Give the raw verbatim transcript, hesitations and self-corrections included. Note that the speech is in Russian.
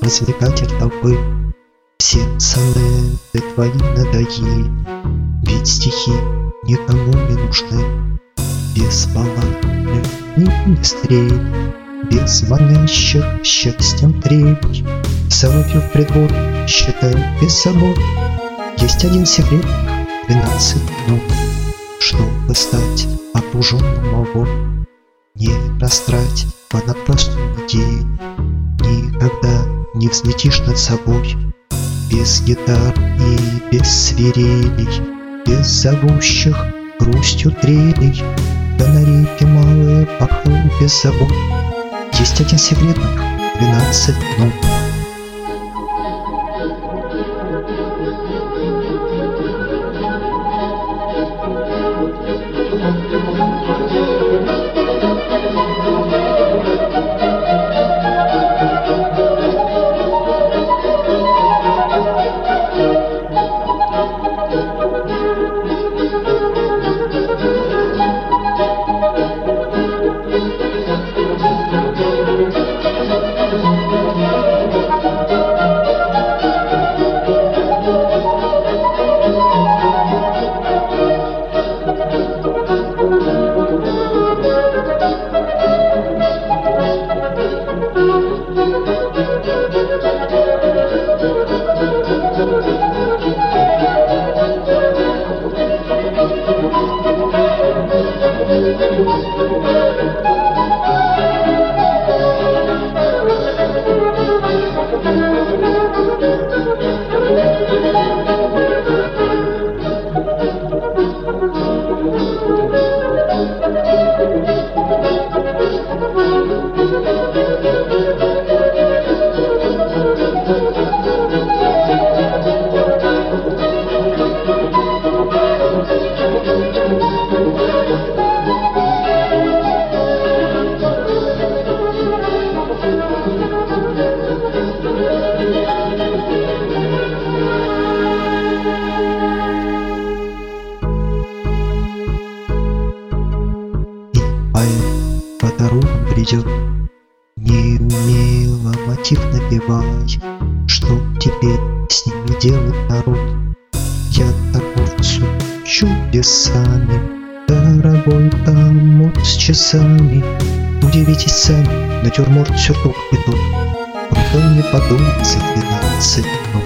развлекатель толпы. Все сонеты твои надоели, ведь стихи никому не нужны. Без баллад любви не стрель, без манящих счастьем трелей. Соловьев придвор считает без забот. Есть один секрет — двенадцать минут, чтобы стать окруженным огом. Не растрать понапрасну идеи, никогда не взлетишь над собой. Без гитар и без свирелей, без зовущих грустью трелей, да на реке малые пахал без забот. Есть один секретник — двенадцать минут. По дорогам бредет, неумело мотив напевай. Что теперь с ними делать народ? Я торговцу чудесами, дорогой помог с часами. Удивитесь сами, натюрморт, сюртук и тут. Потом не подумайте двенадцать минут.